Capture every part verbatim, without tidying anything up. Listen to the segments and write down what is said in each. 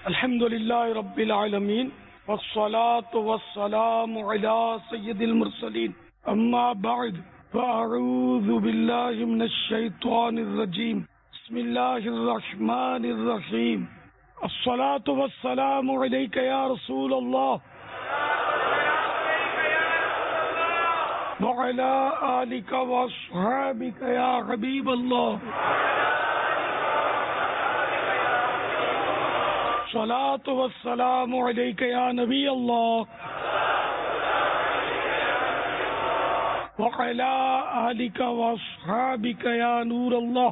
الحمد لله رب العالمين والصلاة والسلام على سيد المرسلين أما بعد فأعوذ بالله من الشيطان الرجيم بسم الله الرحمن الرحيم الصلاة والسلام عليك يا رسول الله وعلى آلك وأصحابك يا حبيب الله الصلاة والسلام عليك يا نبي الله وعلى آلك وأصحابك يا نور الله.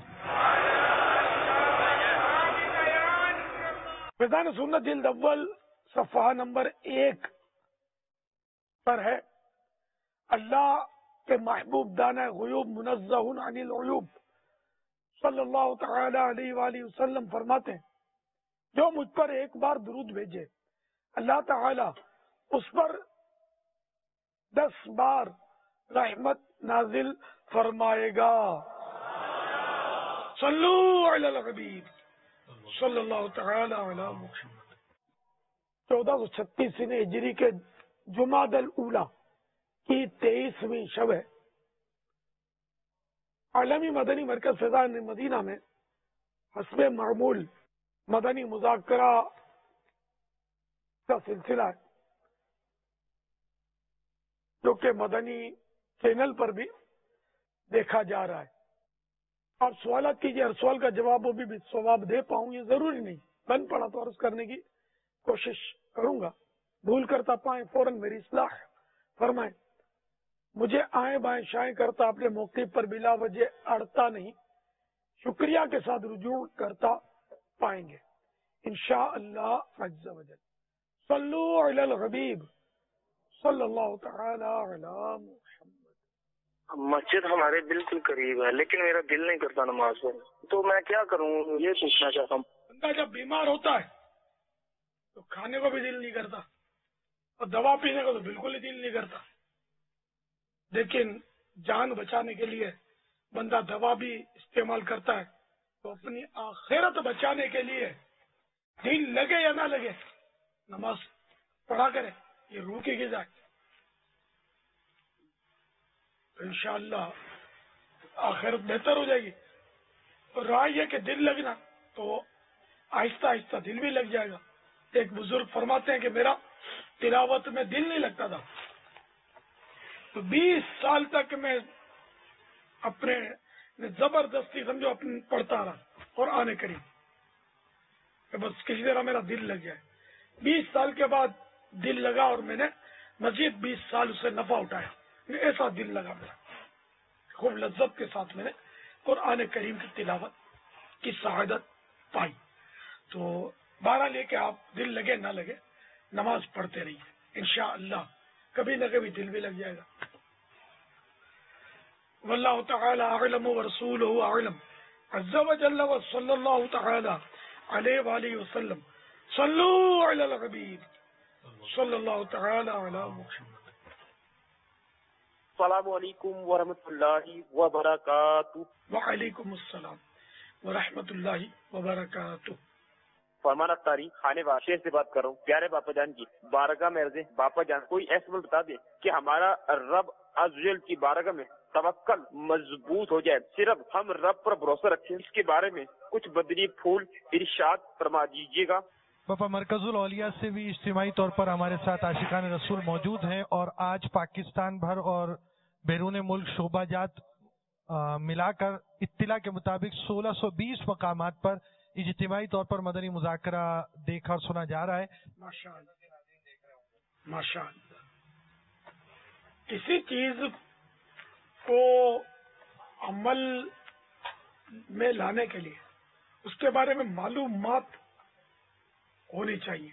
فیضان سنت جلد اول صفحہ نمبر ایک پر ہے. اللہ کے محبوب دانہ غیوب منزہ عن العیوب صلی اللہ تعالی علیہ وآلہ وسلم فرماتے ہیں جو مجھ پر ایک بار درود بھیجے اللہ تعالی اس پر دس بار رحمت نازل فرمائے گا. صلو علی الحبیب صلی اللہ تعالی علی محمد. چودہ سو چھتیس ہجری کے جمادی الاولی کی تیئیسویں شب ہے. عالمی مدنی مرکز فیضان مدینہ میں حسب معمول مدنی مذاکرہ کا سلسلہ ہے جو کہ مدنی چینل پر بھی دیکھا جا رہا ہے. آپ سوالات کیجیے، ہر سوال کا جواب وہ بھی ثواب دے پاؤں یہ ضروری نہیں، بن پڑا تو عرض کرنے کی کوشش کروں گا. بھول کرتا پائیں فوراً میری اصلاح فرمائیں. مجھے آئیں بائیں شائیں کرتا اپنے موقع پر بلا وجہ اڑتا نہیں، شکریہ کے ساتھ رجوع کرتا پائیں گے انشاءاللہ عز و جل. صلو علی الحبیب صلی اللہ تعالی علی محمد. مسجد ہمارے بالکل قریب ہے لیکن میرا دل نہیں کرتا نماز پڑھنے، تو میں کیا کروں یہ پوچھنا چاہتا ہوں. بندہ جب بیمار ہوتا ہے تو کھانے کو بھی دل نہیں کرتا اور دوا پینے کو تو بالکل ہی دل نہیں کرتا، لیکن جان بچانے کے لیے بندہ دوا بھی استعمال کرتا ہے. تو اپنی آخرت بچانے کے لیے دل لگے یا نہ لگے نماز پڑھا کرے، یہ روح کی غذا ہے. تو انشاءاللہ آخرت بہتر ہو جائے گی. اور رہا یہ کہ دل لگنا تو آہستہ آہستہ دل بھی لگ جائے گا. ایک بزرگ فرماتے ہیں کہ میرا تلاوت میں دل نہیں لگتا تھا تو بیس سال تک میں اپنے زبردستی سمجھو اپنے پڑھتا رہا اور آنے قریب کہ بس کسی طرح میرا دل لگ جائے. بیس سال کے بعد دل لگا اور میں نے مزید بیس سال اسے نفع اٹھایا. ایسا دل لگا میرا، خوب لذت کے ساتھ میں نے قرآن کریم کی تلاوت کی سعادت پائی. تو بہرحال لے کے آپ دل لگے نہ لگے نماز پڑھتے رہیے انشاءاللہ کبھی نہ کبھی دل بھی لگ جائے گا. واللہ تعالی اعلم ورسولہ اعلم عز وجل وصلی اللہ تعالی علیہ وآلہ وسلم. صلو علی الحبیب صلی اللہ تعالی علی محمد. السلام علیکم ورحمۃ اللہ وبرکاتہ. وعلیکم السلام ورحمۃ اللہ وبرکاتہ. فرمان اختاری خانے واشیر سے بات کر رہا ہوں. پیارے باپا جان کی بارگاہ میں عرض ہے باپا جان کوئی ایسا بتا دے کہ ہمارا رب عز و جل کی بارگاہ میں توکل مضبوط ہو جائے، صرف ہم رب پر بھروسہ رکھیں. اس کے بارے میں کچھ بدنی پھول ارشاد فرما دیجیے گا. باپا مرکز الاولیاء سے بھی اجتماعی طور پر ہمارے ساتھ عاشقان رسول موجود ہیں اور آج پاکستان بھر اور بیرون ملک شعبہ جات ملا کر اطلاع کے مطابق سولہ سو بیس مقامات پر اجتماعی طور پر مدنی مذاکرہ دیکھا اور سنا جا رہا ہے. ماشاء اللہ ماشاء اللہ. کسی چیز کو عمل میں لانے کے لیے اس کے بارے میں معلومات ہونی چاہیے.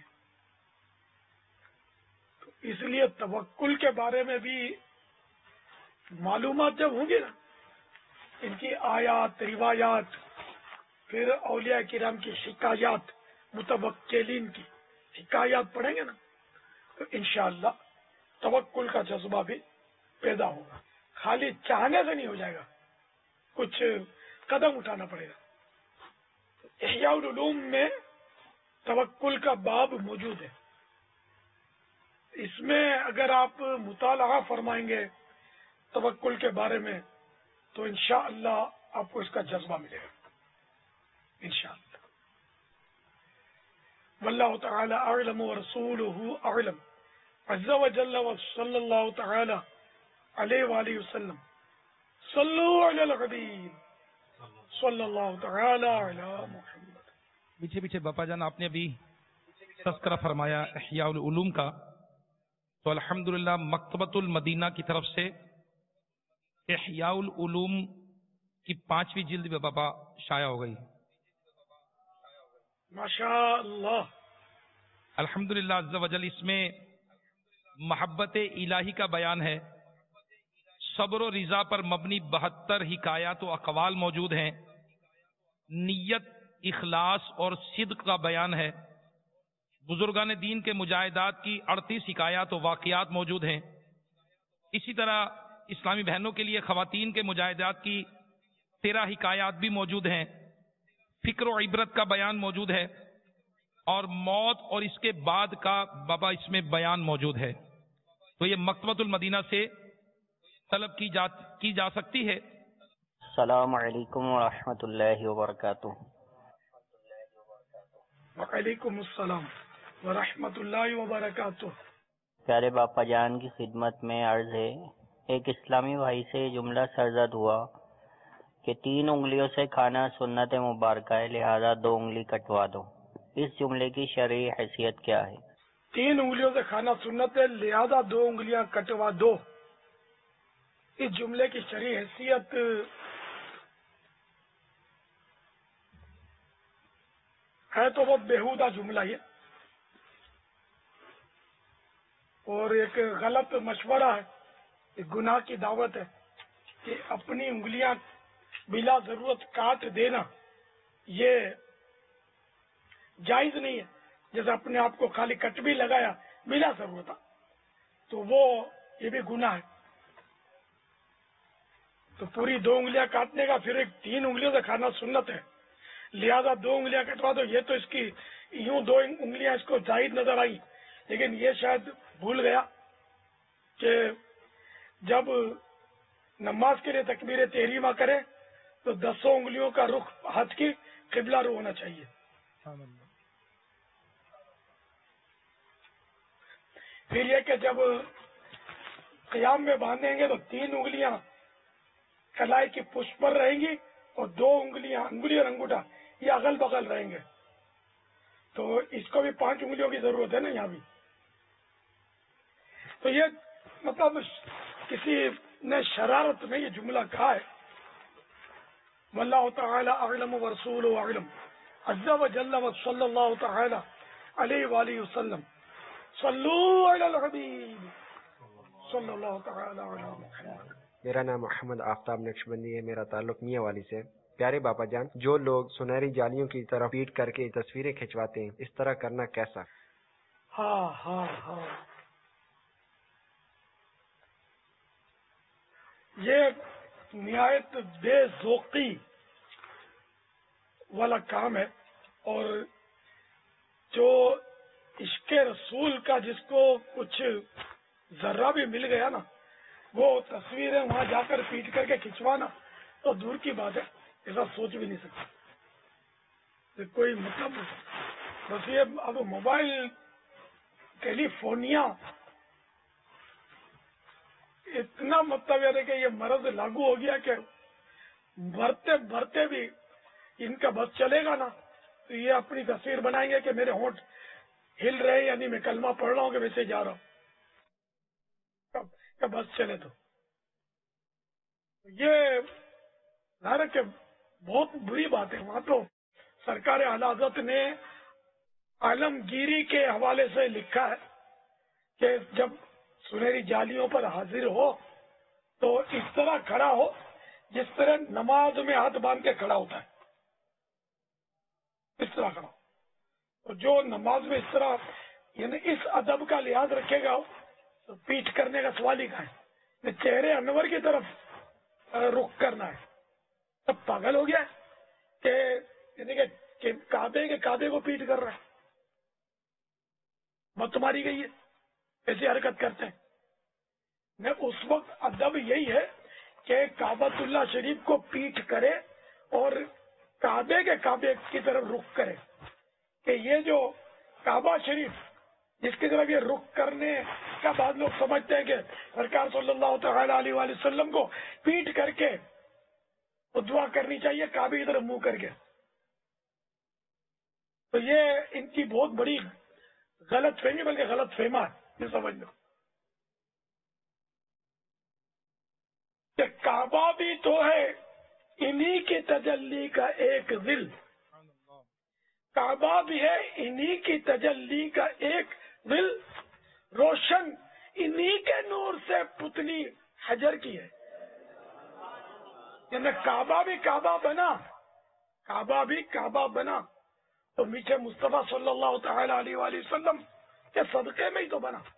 تو اس لیے توکل کے بارے میں بھی معلومات جب ہوں گی نا، ان کی آیات روایات، پھر اولیاء کرام کی حکایات، متوکلین کی حکایات پڑھیں گے نا تو انشاءاللہ توکل کا جذبہ بھی پیدا ہوگا. خالی چاہنے سے نہیں ہو جائے گا، کچھ قدم اٹھانا پڑے گا. احیاء العلوم میں توکل کا باب موجود ہے. اس میں اگر آپ مطالعہ فرمائیں گے توکل کے بارے میں تو انشاءاللہ آپ کو اس کا جذبہ ملے گا انشاءاللہ. واللہ تعالی اعلم ورسولہ اعلم عز وجل وصلی اللہ تعالی علیہ وآلہ وسلم. صلو علی الحبیب صلی اللہ تعالی علی محمد. پیچھے پیچھے باپا جان آپ نے ابھی تذکرہ فرمایا احیاء العلوم کا، تو الحمدللہ مکتبۃ المدینہ کی طرف سے احیاء العلوم کی پانچویں جلد میں باپا شائع ہو گئی. ماشاء اللہ. الحمدللہ عز وجل اس میں محبت الہی کا بیان ہے، صبر و رضا پر مبنی بہتر حکایات و اقوال موجود ہیں، نیت، اخلاص اور صدق کا بیان ہے، بزرگان دین کے مجاہدات کی اڑتیس حکایات و واقعات موجود ہیں. اسی طرح اسلامی بہنوں کے لیے خواتین کے مجاہدات کی تیرہ حکایات بھی موجود ہیں، فکر و عبرت کا بیان موجود ہے، اور موت اور اس کے بعد کا بابا اس میں بیان موجود ہے. تو یہ مکتبۃ المدینہ سے طلب کی جا کی جا سکتی ہے. السلام علیکم ورحمۃ اللہ وبرکاتہ. وعلیکم السلام ورحمۃ اللہ وبرکاتہ. پیارے باپا جان کی خدمت میں عرض ہے، ایک اسلامی بھائی سے جملہ سرزد ہوا کہ تین انگلیوں سے کھانا سنت مبارکہ ہے، لہذا دو انگلی کٹوا دو. اس جملے کی شرعی حیثیت کیا ہے؟ تین انگلیوں سے کھانا سنت ہے، لہذا دو انگلیاں کٹوا دو. اس جملے کی شرعی حیثیت ہے تو بہت بیہودہ جملہ ہے اور ایک غلط مشورہ ہے، ایک گناہ کی دعوت ہے کہ اپنی انگلیاں بلا ضرورت کاٹ دینا یہ جائز نہیں ہے. جیسے اپنے آپ کو خالی کٹ بھی لگایا بلا ضرورت تو وہ یہ بھی گناہ ہے. تو پوری دو انگلیاں کاٹنے کا پھر ایک تین انگلیوں سے کھانا سنت ہے، لہذا دو انگلیاں کٹوا دو. یہ تو اس کی یوں دو انگلیاں اس کو زائد نظر آئی، لیکن یہ شاید بھول گیا کہ جب نماز کے لیے تکبیر تحریمہ کرے تو دسوں انگلیوں کا رخ ہاتھ کی قبلہ رو ہونا چاہیے. پھر یہ کہ جب قیام میں باندھیں گے تو تین انگلیاں کلائی کی پشت پر رہیں گی اور دو انگلیاں انگلی اور انگوٹھا یہ اگل بغل رہیں گے. تو اس کو بھی پانچ انگلیوں کی ضرورت ہے نا یہاں بھی. تو یہ مطلب کسی نے شرارت میں یہ جملہ کہا ہے. واللہ تعالی اعلم ورسولہ اعلم عز وجل وصلی اللہ تعالی علیہ وآلہ وسلم. صلو علی الحبیب صلی اللہ تعالی علی محمد. میرا نام محمد آفتاب نقشبندی ہے، میرا تعلق میاں والی سے. پیارے باپا جان، جو لوگ سنہری جالیوں کی طرف پیٹ کر کے تصویریں کھنچواتے ہیں، اس طرح کرنا کیسا؟ ہاں ہاں ہاں یہ نہایت بے ذوقی والا کام ہے، اور جو عشق رسول کا جس کو کچھ ذرہ بھی مل گیا نا، وہ تصویریں وہاں جا کر پیٹ کر کے کھنچوانا تو دور کی بات ہے، ایسا سوچ بھی نہیں سکتا کوئی. مطلب بس یہ اب موبائل ٹیلی فونیا اتنا مطلب ہے کہ یہ مرض لاگو ہو گیا کہ بھرتے بھرتے بھی ان کا بس چلے گا نا تو یہ اپنی تصویر بنائیں گے کہ میرے ہونٹ ہل رہے یعنی میں کلمہ پڑھ رہا ہوں کہ ویسے جا رہا ہوں کہ بس چلے. تو یہ ظاہر ہے کہ بہت بری بات ہے. وہاں تو سرکار اعلی حضرت نے عالمگیری کے حوالے سے لکھا ہے کہ جب سنہری جالیوں پر حاضر ہو تو اس طرح کھڑا ہو جس طرح نماز میں ہاتھ باندھ کے کھڑا ہوتا ہے، اس طرح کھڑا ہو. اور جو نماز میں اس طرح یعنی اس ادب کا لحاظ رکھے گا تو پیٹھ کرنے کا سوال ہی کا ہے. چہرے انور کی طرف رخ کرنا ہے. تب پاگل ہو گیا کہ یعنی کہ کعبے کے کعبے کو پیٹ کر رہا ہے. مت ماری گئی ہے، ایسی حرکت کرتے ہیں. میں اس وقت ادب یہی ہے کہ کعبۃ اللہ شریف کو پیٹھ کرے اور کعبے کے کعبے کی طرف رخ کرے، کہ یہ جو کعبہ شریف جس کی طرف یہ رخ کرنے کا بعض لوگ سمجھتے ہیں کہ سرکار صلی اللہ تعالی علیہ وآلہ وسلم کو پیٹ کر کے دعا کرنی چاہیے کعبے کی طرف منہ کر کے. تو یہ ان کی بہت بڑی غلط فہمی، بلکہ غلط فہما ہے، یہ سمجھ لو کہ کعبہ بھی تو ہے انہی کی تجلی کا ایک دل، کعبہ بھی ہے انہی کی تجلی کا ایک دل، روشن انہی کے نور سے پتلی حجر کی ہے. یعنی کعبہ بھی کعبہ بنا، کعبہ بھی کعبہ بنا تو میٹھے مصطفیٰ صلی اللہ تعالی علیہ وآلہ وسلم کے صدقے میں ہی تو بنا.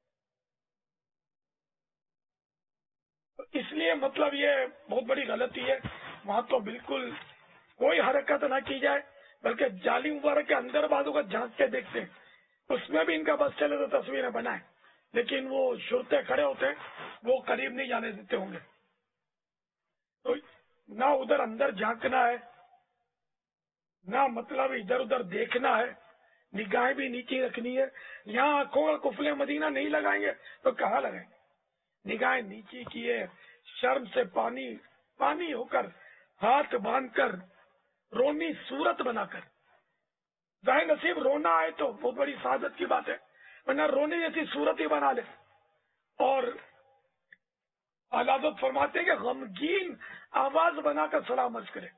اس لیے مطلب یہ بہت بڑی غلطی ہے، وہاں تو بالکل کوئی حرکت نہ کی جائے، بلکہ جالی مبارک کے اندر بازو کا جھانک کے دیکھتے ہیں، اس میں بھی ان کا بس چلے تو تصویریں بنائیں، لیکن وہ شرطے کھڑے ہوتے ہیں، وہ قریب نہیں جانے دیتے ہوں گے. تو نہ ادھر اندر جھانکنا ہے، نہ مطلب ادھر ادھر دیکھنا ہے، نگاہیں بھی نیچے رکھنی ہے. یہاں آنکھوں کا قفل مدینہ نہیں لگائیں گے تو کہاں لگائیں گے؟ نگاہیں نیچے کیے، شرم سے پانی پانی ہو کر، ہاتھ باندھ کر، رونی صورت بنا کر. ظاہر نصیب رونا آئے تو بہت بڑی سعادت کی بات ہے، ورنہ رونے جیسی صورت ہی بنا لے. اور علادت فرماتے ہیں کہ غمگین آواز بنا کر سلام عرض کرے.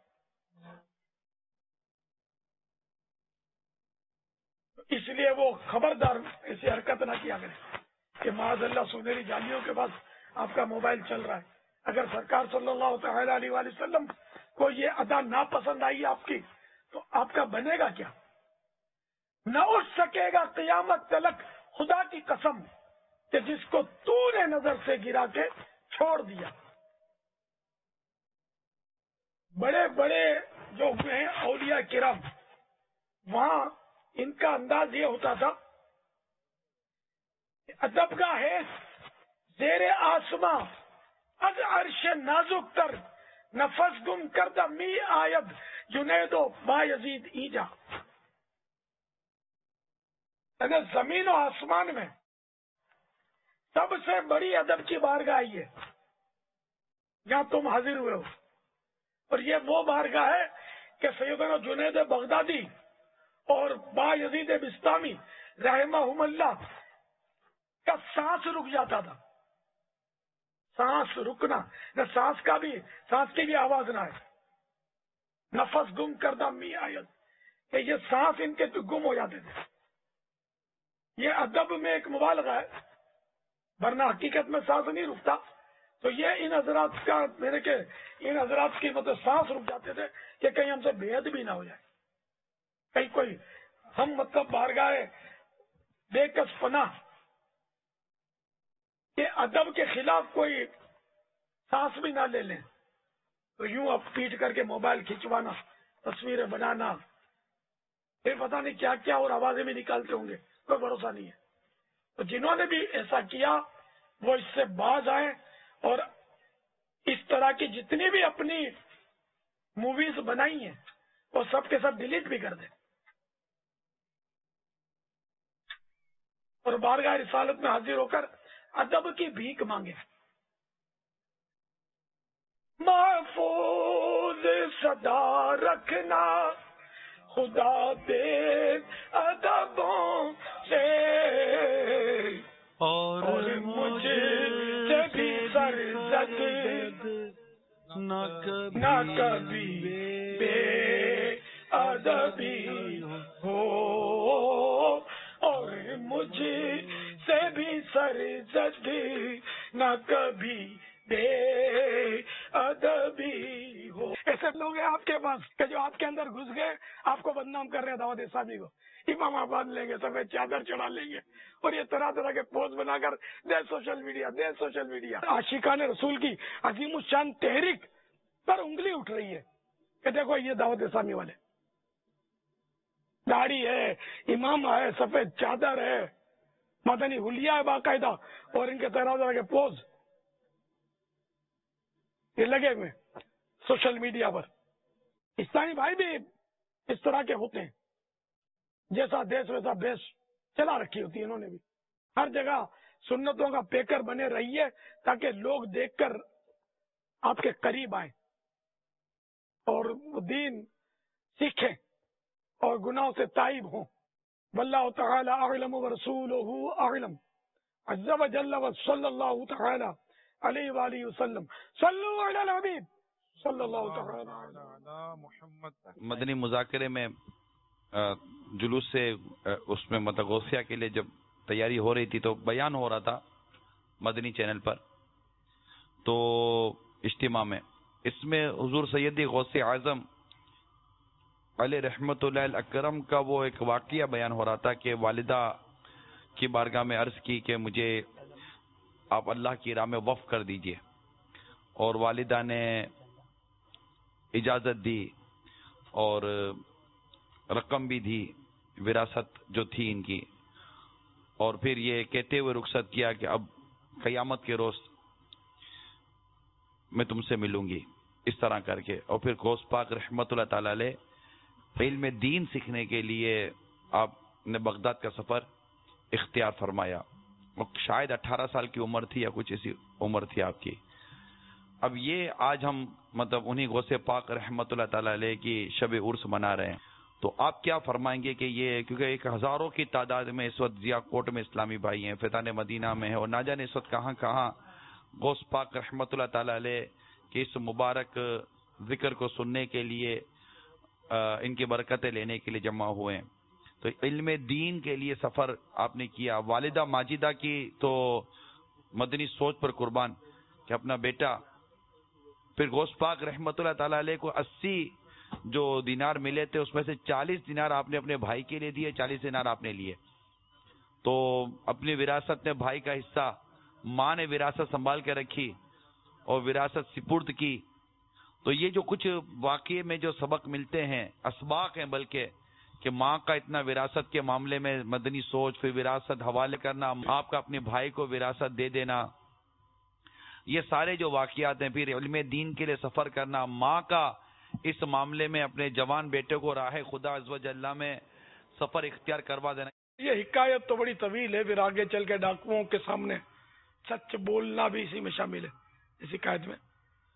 اس لیے وہ خبردار ایسی حرکت نہ کیا کرے کہ معاذ اللہ سنہری جالیوں کے پاس آپ کا موبائل چل رہا ہے. اگر سرکار صلی اللہ تعالی علیہ وآلہ وسلم کو یہ ادا ناپسند آئی آپ کی تو آپ کا بنے گا کیا؟ نہ اٹھ سکے گا قیامت تلک خدا کی قسم کہ جس کو تو نے نظر سے گرا کے چھوڑ دیا. بڑے بڑے جو ہوئے ہیں اولیاء کرام، وہاں ان کا انداز یہ ہوتا تھا، ادب کا ہے زیر آسماں از عرش نازک تر، نفس گم کردہ می آید جنید و با یزید ایجا. اگر زمین و آسمان میں سب سے بڑی ادب کی بارگاہ آئی ہے جہاں تم حاضر ہوئے ہو، اور یہ وہ بارگاہ ہے کہ سیدنا جنید بغدادی اور با یزید بستامی رحمہم اللہ کا سانس رک جاتا تھا. سانس رکنا نہ، سانس کا بھی سانس کی بھی آواز نہ ہے. نفس گم کردہ می آیت، کہ یہ سانس ان کے گم ہو جاتے تھے. یہ ادب میں ایک مبالغہ ہے، ورنہ حقیقت میں سانس نہیں رکتا. تو یہ ان حضرات کا میرے کہ ان حضرات کی مطلب سانس رک جاتے تھے کہ کہیں ہم سے بے ادبی نہ ہو جائے، کہیں کوئی ہم مطلب بارگاہ بے کس پناہ کہ ادب کے خلاف کوئی سانس بھی نہ لے لیں. تو یوں اب پیٹ کر کے موبائل کھینچوانا، تصویریں بنانا، پھر پتہ نہیں کیا کیا اور آوازیں بھی نکالتے ہوں گے، کوئی بھروسہ نہیں ہے. تو جنہوں نے بھی ایسا کیا وہ اس سے باز آئیں اور اس طرح کی جتنی بھی اپنی موویز بنائی ہیں وہ سب کے سب ڈیلیٹ بھی کر دیں اور بارگاہ رسالت میں حاضر ہو کر ادب کی بھیک مانگے. محفوظ صدا رکھنا خدا دے ادبوں سے، اور مجھے سے بھی سرزد نہ کبھی بے ادبی ہو، اور مجھے سے بھی سرزد نہ کبھی بے ادبی ہو. ایسے لوگ ہیں آپ کے پاس کہ جو آپ کے اندر گھس گئے، آپ کو بدنام کر رہے ہیں دعوت اسلامی کو. امام آباد لیں گے، سفید چادر چڑھا لیں گے اور یہ طرح طرح کے پوز بنا کر دے سوشل میڈیا دے سوشل میڈیا. عاشقان رسول کی عظیم الشان تحریک پر انگلی اٹھ رہی ہے کہ دیکھو یہ دعوت اسلامی والے، داڑھی ہے، امام ہے، سفید چادر ہے، مدنی حلیہ ہے باقاعدہ، اور ان کے طرح طرح کے پوز یہ لگے ہوئے سوشل میڈیا پر. اسلامی بھائی بھی اس طرح کے ہوتے ہیں، جیسا دیش ویسا بیش چلا رکھی ہوتی ہے انہوں نے بھی. ہر جگہ سنتوں کا پیکر بنے رہیے تاکہ لوگ دیکھ کر آپ کے قریب آئیں اور دین سیکھیں اور گناہوں سے تائب ہوں. واللہ تعالی اعلم ورسولہ اعلم عز وجل وصلی اللہ تعالی علیہ وآلہ وسلم. صلو علی الحبیب صلی اللہ تعالی علی محمد. مدنی مذاکرے میں جلوس سے اس میں مطلب غوثیہ کے لیے جب تیاری ہو رہی تھی تو بیان ہو رہا تھا مدنی چینل پر، تو اجتماع میں اس میں حضور سیدی غوث اعظم علیہ رحمت اللہ الاکرم کا وہ ایک واقعہ بیان ہو رہا تھا کہ والدہ کی بارگاہ میں عرض کی کہ مجھے آپ اللہ کی راہ میں وقف کر دیجئے، اور والدہ نے اجازت دی اور رقم بھی دی، وراثت جو تھی ان کی، اور پھر یہ کہتے ہوئے رخصت کیا کہ اب قیامت کے روز میں تم سے ملوں گی، اس طرح کر کے. اور پھر غوث پاک رحمت اللہ تعالی علیہ علم دین سیکھنے کے لیے آپ نے بغداد کا سفر اختیار فرمایا. شاید اٹھارہ سال کی عمر تھی یا کچھ ایسی عمر تھی آپ کی. اب یہ آج ہم مطلب انہی غوث پاک رحمت اللہ تعالی علیہ کی شب عرس منا رہے ہیں، تو آپ کیا فرمائیں گے کہ یہ، کیونکہ ایک ہزاروں کی تعداد میں اس وقت ضیاء کوٹ میں اسلامی بھائی ہیں، فیضان مدینہ میں ہے، اور نہ جانے اس وقت کہاں کہاں غوث پاک رحمت اللہ تعالی علیہ کے اس مبارک ذکر کو سننے کے لیے، ان کی برکتیں لینے کے لیے جمع ہوئے ہیں. تو علم دین کے لیے سفر آپ نے کیا. والدہ ماجدہ کی تو مدنی سوچ پر قربان کہ اپنا بیٹا، پھر غوث پاک رحمت اللہ تعالی علیہ کو اسی جو دینار ملے تھے اس میں سے چالیس دینار آپ نے اپنے بھائی کے لیے دیے، چالیس دینار آپ نے لیے. تو اپنی وراثت میں بھائی کا حصہ ماں نے وراثت سنبھال کے رکھی اور وراثت سپرد کی. تو یہ جو کچھ واقعے میں جو سبق ملتے ہیں، اسباق ہیں بلکہ، کہ ماں کا اتنا وراثت کے معاملے میں مدنی سوچ، پھر وراثت حوالے کرنا، آپ کا اپنے بھائی کو وراثت دے دینا، یہ سارے جو واقعات ہیں. پھر علم دین کے لیے سفر کرنا، ماں کا اس معاملے میں اپنے جوان بیٹے کو راہ خدا عز و جل میں سفر اختیار کروا دینا. یہ حکایت تو بڑی طویل ہے، پھر آگے چل کے ڈاکوؤں کے سامنے سچ بولنا بھی اسی میں شامل ہے اس حکایت میں.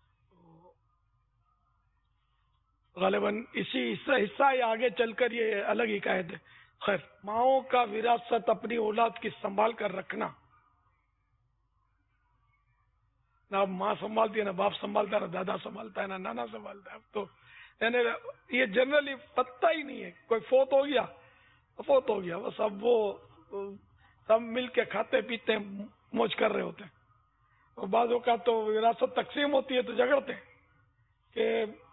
غالباً اسی حصہ ہی آگے چل کر یہ الگ حکایت ہے. خیر، ماؤں کا وراثت اپنی اولاد کی سنبھال کر رکھنا، نہ ماں سنبھالتی ہے، نہ باپ سنبھالتا ہے، نہ دادا سنبھالتا ہے، نہ نانا سنبھالتا ہے. اب تو یعنی یہ جنرلی پتہ ہی نہیں ہے، کوئی فوت ہو گیا فوت ہو گیا بس اب وہ سب مل کے کھاتے پیتے ہیں، موج کر رہے ہوتے ہیں. اور بعضوں کا تو وراثت تقسیم ہوتی ہے تو جھگڑتے ہیں کہ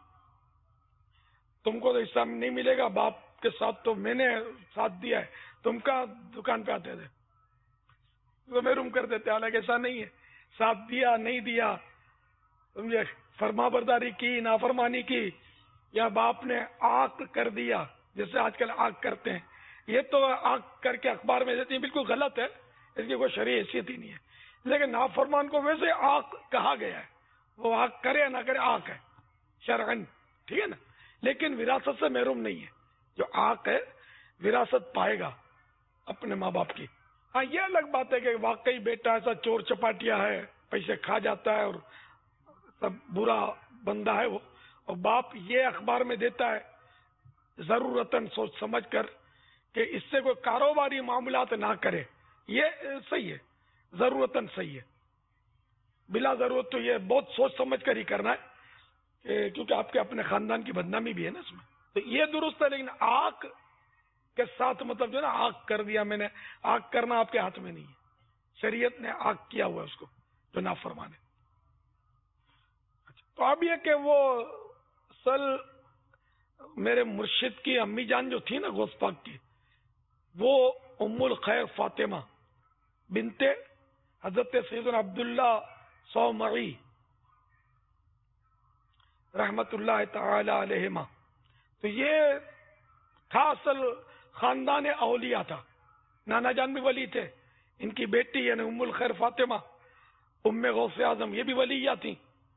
تم کو تو حصہ نہیں ملے گا، باپ کے ساتھ تو میں نے ساتھ دیا ہے، تم کا دکان پہ آتے تھے تو محروم کر دیتے. حالانکہ ایسا نہیں ہے، ساتھ دیا نہیں دیا، تم یہ فرما برداری کی، نافرمانی کی، یا باپ نے آگ کر دیا جیسے آج کل آگ کرتے ہیں، یہ تو آگ کر کے اخبار میں دیتی ہیں، بالکل غلط ہے، اس کی کوئی شرعی حیثیت ہی نہیں ہے. لیکن نافرمان کو ویسے آگ کہا گیا ہے، وہ آگ کرے یا نہ کرے آگ ہے شرعن، ٹھیک ہے نا. لیکن وراثت سے محروم نہیں ہے، جو آگ ہے وراثت پائے گا اپنے ماں باپ کی. ہاں یہ الگ بات ہے کہ واقعی بیٹا ایسا چور چپاٹیا ہے، پیسے کھا جاتا ہے اور سب برا بندہ ہے وہ، اور باپ یہ اخبار میں دیتا ہے ضرورتاً سوچ سمجھ کر کہ اس سے کوئی کاروباری معاملات نہ کرے، یہ صحیح ہے، ضرورتاً صحیح ہے. بلا ضرورت تو یہ بہت سوچ سمجھ کر ہی کرنا ہے، کیونکہ آپ کے اپنے خاندان کی بدنامی بھی ہے نا اس میں، تو یہ درست ہے. لیکن آگ کے ساتھ مطلب جو ہے نا آگ کر دیا میں نے، آگ کرنا آپ کے ہاتھ میں نہیں ہے، شریعت نے آگ کیا ہوا ہے اس کو جو نافرمان ہے. تو اب یہ کہ وہ اصل میرے مرشد کی امی جان جو تھی نا غوث پاک کی، وہ ام الخیر فاطمہ بنت حضرت سیدنا عبداللہ صومعی رحمت اللہ تعالی علیہما، تو یہ تھا اصل خاندان اولیاء تھا. نانا جان بھی ولی تھے، ان کی بیٹی یعنی ام الخیر فاطمہ ام غوث اعظم یہ بھی ولیہ تھیں.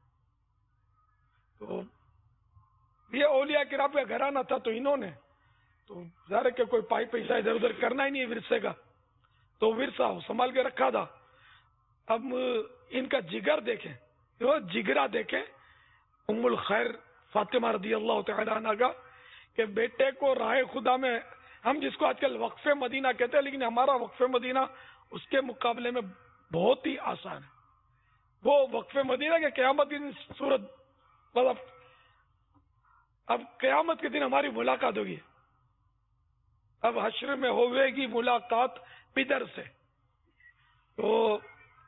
تو یہ اولیاء کرام کا گھرانہ تھا. تو انہوں نے تو ظاہر کہ کوئی پائی پیسہ ادھر ادھر کرنا ہی نہیں ہے ورثے کا, تو ورثہ سنبھال کے رکھا تھا. اب ان کا جگر دیکھیں, وہ جگرا دیکھیں ام الخیر فاطمہ رضی اللہ تعالی عنہ کا, کہ بیٹے کو راہ خدا میں, ہم جس کو آج کل وقف مدینہ کہتے ہیں, لیکن ہمارا وقف مدینہ اس کے مقابلے میں بہت ہی آسان ہے. وہ وقف مدینہ کے قیامت کی صورت, مطلب اب قیامت کے دن ہماری ملاقات ہوگی, اب حشر میں ہوئے گی ملاقات پدر سے. تو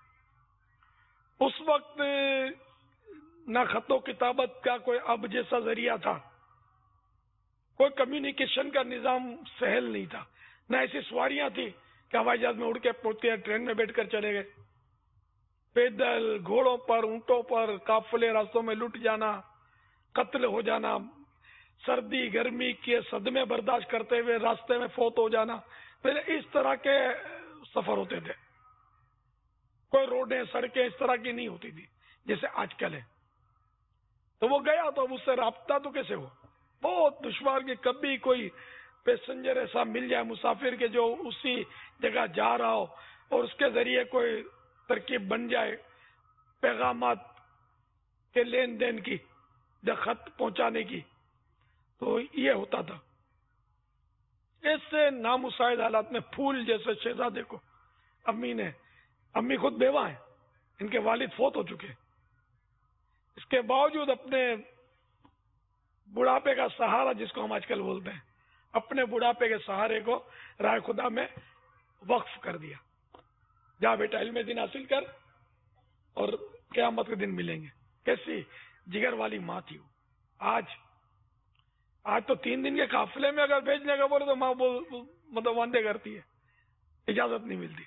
اس وقت نہ خط و کتابت کا کوئی اب جیسا ذریعہ تھا, کوئی کمیونیکیشن کا نظام سہل نہیں تھا, نہ ایسی سواریاں تھی کہ ہوائی جہاز میں اڑ کے پہنچتے, ٹرین میں بیٹھ کر چلے گئے. پیدل, گھوڑوں پر, اونٹوں پر, قافلے راستوں میں لٹ جانا, قتل ہو جانا, سردی گرمی کے صدمے برداشت کرتے ہوئے راستے میں فوت ہو جانا, پہلے اس طرح کے سفر ہوتے تھے. کوئی روڈیں سڑکیں اس طرح کی نہیں ہوتی تھی جیسے آج کل ہے. تو وہ گیا تو اب اس سے رابطہ تو کیسے ہو, بہت دشوار کہ کبھی کوئی پیسنجر ایسا مل جائے مسافر کے جو اسی جگہ جا رہا ہو اور اس کے ذریعے کوئی ترکیب بن جائے پیغامات کے لین دین کی, خط پہنچانے کی. تو یہ ہوتا تھا. ایسے نامساعد حالات میں پھول جیسے شہزادے کو امی نے, امی خود بیوہ ہیں, ان کے والد فوت ہو چکے, اس کے باوجود اپنے بڑھاپے کا سہارا, جس کو ہم آج کل بولتے ہیں, اپنے بڑھاپے کے سہارے کو راہ خدا میں وقف کر دیا. جا بیٹا علم دین حاصل کر اور قیامت کے دن ملیں گے. کیسی جگر والی ماں تھی وہ. آج آج تو تین دن کے قافلے میں اگر بھیجنے کا بولے تو ماں بول مطلب واندے کرتی ہے, اجازت نہیں ملتی,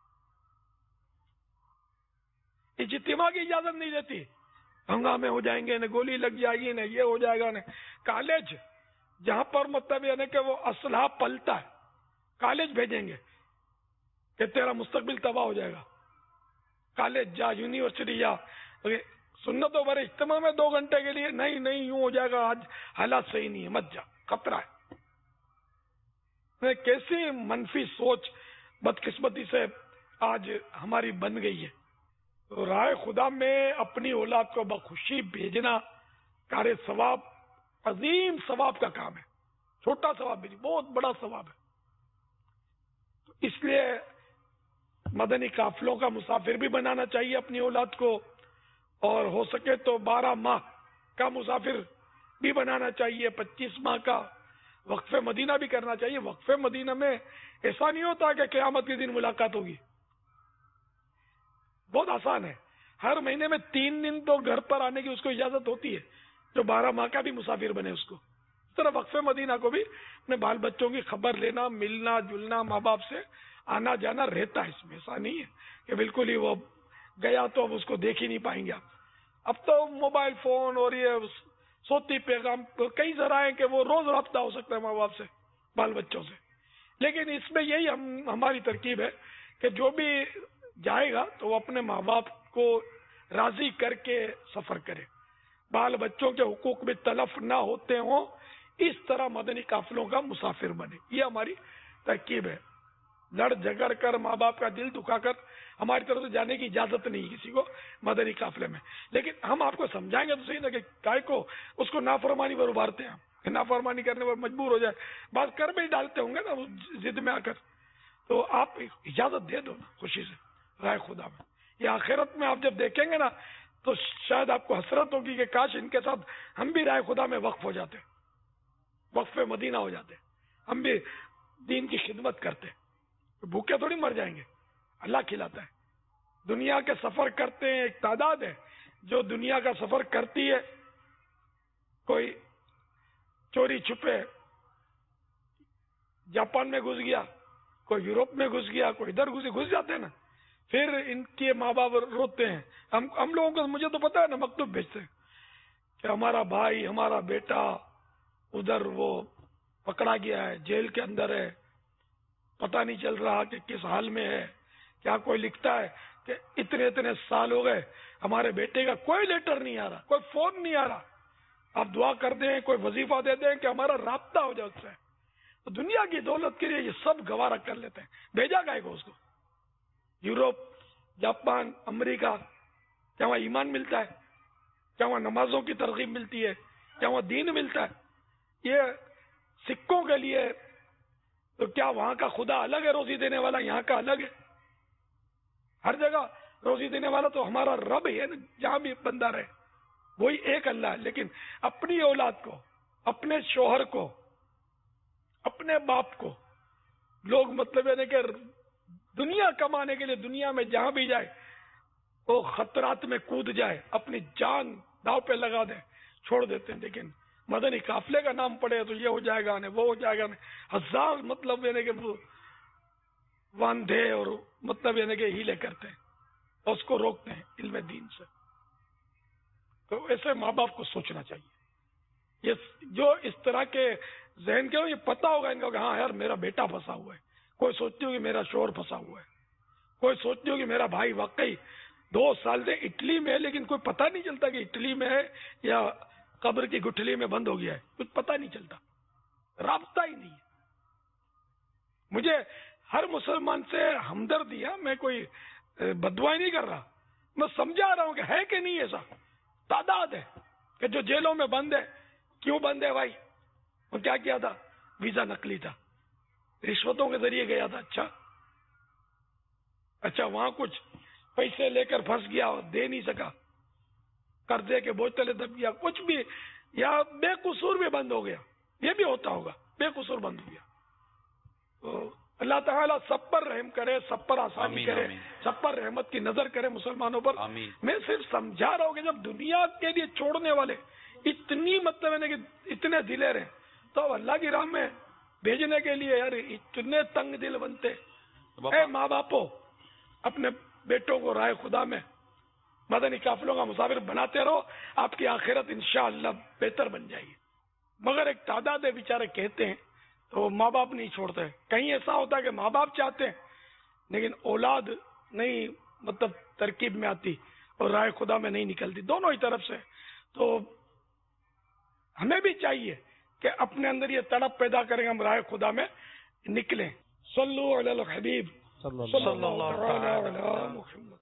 اجتماع کی اجازت نہیں دیتی. ہنگامے ہو جائیں گے, نہ گولی لگ جائے گی, نہ یہ ہو جائے گا. نہ کالج جہاں پر مطلب یعنی کہ وہ اسلحہ پلتا ہے, کالج بھیجیں گے کہ تیرا مستقبل تباہ ہو جائے گا, کالج جا, یونیورسٹی جا. سنتوں پر اجتماع میں دو گھنٹے کے لیے نہیں نہیں یوں ہو جائے گا, آج حالات صحیح نہیں ہے, مت جا, خطرہ ہے. کیسی منفی سوچ بدقسمتی سے آج ہماری بن گئی ہے. تو راہ خدا میں اپنی اولاد کو بخوشی بھیجنا کار ثواب, عظیم ثواب کا کام ہے. چھوٹا ثواب بھی نہیں, بہت بڑا ثواب ہے. تو اس لیے مدنی قافلوں کا مسافر بھی بنانا چاہیے اپنی اولاد کو, اور ہو سکے تو بارہ ماہ کا مسافر بھی بنانا چاہیے, پچیس ماہ کا وقف مدینہ بھی کرنا چاہیے. وقف مدینہ میں ایسا نہیں ہوتا کہ قیامت کے دن ملاقات ہوگی, بہت آسان ہے. ہر مہینے میں تین دن تو گھر پر آنے کی اس کو اجازت ہوتی ہے, جو بارہ ماہ کا بھی مسافر بنے اس کو. اس طرح وقف مدینہ کو بھی اپنے بال بچوں کی خبر لینا, ملنا جلنا, ماں باپ سے آنا جانا رہتا ہے. اس میں ایسا نہیں ہے کہ بالکل ہی وہ گیا تو اب اس کو دیکھ ہی نہیں پائیں گے. اب تو موبائل فون اور یہ صوتی پیغام کئی ذرائع کہ وہ روز رابطہ ہو سکتا ہے ماں باپ سے, بال بچوں سے. لیکن اس میں یہی ہم ہماری ترکیب ہے کہ جو بھی جائے گا تو وہ اپنے ماں باپ کو راضی کر کے سفر کرے, بال بچوں کے حقوق بھی تلف نہ ہوتے ہوں, اس طرح مدنی قافلوں کا مسافر بنے. یہ ہماری ترکیب ہے. لڑ جھگڑ کر ماں باپ کا دل دکھا کر ہماری طرف سے جانے کی اجازت نہیں کسی کو مدنی قافلے میں. لیکن ہم آپ کو سمجھائیں گے تو صحیح نا کہ کائے کو اس کو نافرمانی پر ابھارتے ہیں, کہ نافرمانی کرنے پر مجبور ہو جائے, بات کر بھی ڈالتے ہوں گے نا ضد میں آ کر, تو آپ اجازت دے دو نا خوشی سے رائے خدا میں. یہ آخرت میں آپ جب دیکھیں گے نا تو شاید آپ کو حسرت ہوگی کہ کاش ان کے ساتھ ہم بھی رائے خدا میں وقف ہو جاتے, وقف مدینہ ہو جاتے, ہم بھی دین کی خدمت کرتے. بھوکے تھوڑی مر جائیں گے, اللہ کھلاتا ہے. دنیا کے سفر کرتے ہیں, ایک تعداد ہے جو دنیا کا سفر کرتی ہے, کوئی چوری چھپے جاپان میں گھس گیا, کوئی یورپ میں گھس گیا, کوئی ادھر گھس گھس جاتے ہیں نا. پھر ان کے ماں باپ روتے ہیں. ہم ہم لوگوں کو مجھے تو پتا ہے نا, مکتوب بھیجتے ہیں کہ ہمارا بھائی ہمارا بیٹا ادھر وہ پکڑا گیا ہے, جیل کے اندر ہے, پتہ نہیں چل رہا کہ کس حال میں ہے, کیا کوئی لکھتا ہے کہ اتنے اتنے سال ہو گئے ہمارے بیٹے کا کوئی لیٹر نہیں آ رہا, کوئی فون نہیں آ رہا. آپ دعا کر دیں, کوئی وظیفہ دے دیں کہ ہمارا رابطہ ہو جائے اس سے. تو دنیا کی دولت کے لیے یہ سب گوارا کر لیتے ہیں. بھیجا گائے گا اس کو یوروپ, جاپان, امریکہ. کیا وہاں ایمان ملتا ہے؟ کیا وہاں نمازوں کی ترغیب ملتی ہے؟ کیا وہاں دین ملتا ہے؟ یہ سکوں کے لیے. تو کیا وہاں کا خدا الگ ہے روزی دینے والا, یہاں کا الگ ہے؟ ہر جگہ روزی دینے والا تو ہمارا رب ہی ہے نا, جہاں بھی بندہ رہے وہی ایک اللہ ہے. لیکن اپنی اولاد کو, اپنے شوہر کو, اپنے باپ کو لوگ مطلب یعنی کہ دنیا کمانے کے لیے دنیا میں جہاں بھی جائے وہ خطرات میں کود جائے, اپنی جان داؤ پہ لگا دے, چھوڑ دیتے ہیں. لیکن مدنی قافلے کا نام پڑے تو یہ ہو جائے گا نہیں, وہ ہو جائے گا نہیں. ہزار مطلب یعنی کہ واندھے اور مطلب یعنی کہ ہیلے کرتے ہیں اور اس کو روکتے ہیں علم دین سے. تو ایسے ماں باپ کو سوچنا چاہیے. یہ جو اس طرح کے ذہن کے ہو, یہ پتا ہوگا ان کو کہ ہاں یار میرا بیٹا پھنسا ہوا ہے. کوئی سوچتی ہوگی میرا شوہر پھنسا ہوا ہے, کوئی سوچتی ہوگی میرا بھائی واقعی دو سال سے اٹلی میں ہے لیکن کوئی پتہ نہیں چلتا کہ اٹلی میں ہے یا قبر کی گٹھلی میں بند ہو گیا ہے. کچھ پتہ نہیں چلتا, رابطہ ہی نہیں ہے. مجھے ہر مسلمان سے ہمدردی ہے, میں کوئی بددعائی نہیں کر رہا, میں سمجھا رہا ہوں کہ ہے کہ نہیں. ایسا تعداد ہے کہ جو جیلوں میں بند ہے. کیوں بند ہے بھائی؟ وہ کیا کیا تھا؟ ویزا نقلی تھا, رشوتوں کے ذریعے گیا تھا. اچھا اچھا وہاں کچھ پیسے لے کر پھنس گیا, دے نہیں سکا, قرضے کے بوجھ تلے دب گیا, کچھ بھی, یا بے قصور بھی بند ہو گیا. یہ بھی ہوتا ہوگا, بے قصور بند ہو گیا. تو اللہ تعالیٰ سب پر رحم کرے, سب پر آسانی آمین, کرے, آمین. سب پر رحمت کی نظر کرے مسلمانوں پر. آمین. میں صرف سمجھا رہا ہوں کہ جب دنیا کے لیے چھوڑنے والے اتنی مطلب ہے کہ اتنے دلیر ہیں تو اللہ کی راہ میں بھیجنے کے لیے یار اتنے تنگ دل بنتے. اے ماں باپو, اپنے بیٹوں کو راہ خدا میں مدنی قافلوں کا مسافر بناتے رہو, آپ کی آخرت انشاءاللہ بہتر بن جائے گی. مگر ایک تعداد بیچارے کہتے ہیں تو ماں باپ نہیں چھوڑتے. کہیں ایسا ہوتا ہے کہ ماں باپ چاہتے ہیں لیکن اولاد نہیں مطلب ترکیب میں آتی اور راہ خدا میں نہیں نکلتی, دونوں ہی طرف سے. تو ہمیں بھی چاہیے کہ اپنے اندر یہ تڑپ پیدا کریں, ہم راہ خدا میں نکلیں. صلو علی الحبیب صلی اللہ علیہ وسلم.